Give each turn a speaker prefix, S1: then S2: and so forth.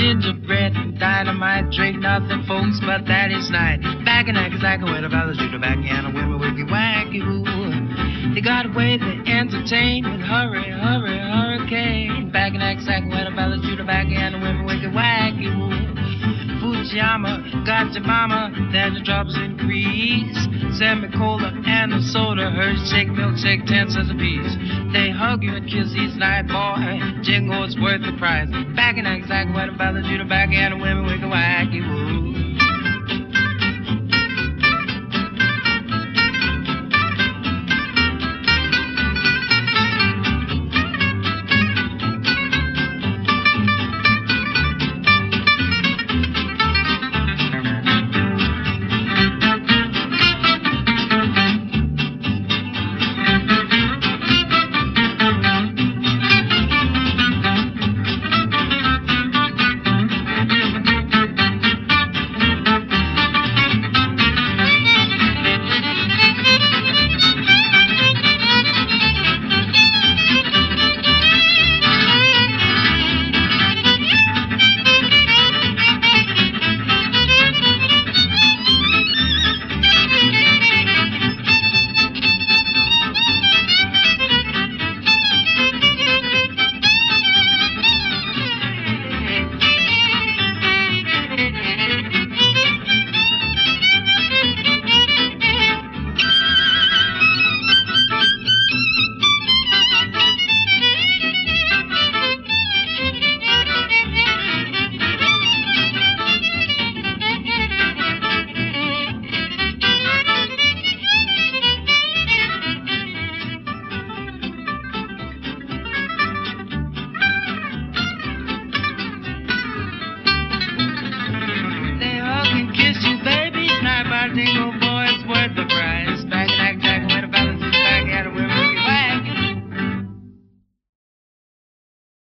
S1: gingerbread and dynamite. Drink nothing, folks, but that is night. Back in Nagasaki, where the fellas shoot the back and the women wicky wacky woo. They got away to entertain with hurry, hurry, hurricane. Back in Nagasaki, where the fellas shoot the back and the women wicky wacky woo. Fujiyama, got your mama, then the drops increase. Semi-cola and a soda, Hershey shake, milkshake, 10 cents a piece. They hug you and kiss each night, boy, jingle, it's worth the price. Back in Nagasaki, where the fellas shoot the back and the women wicky wacky woo.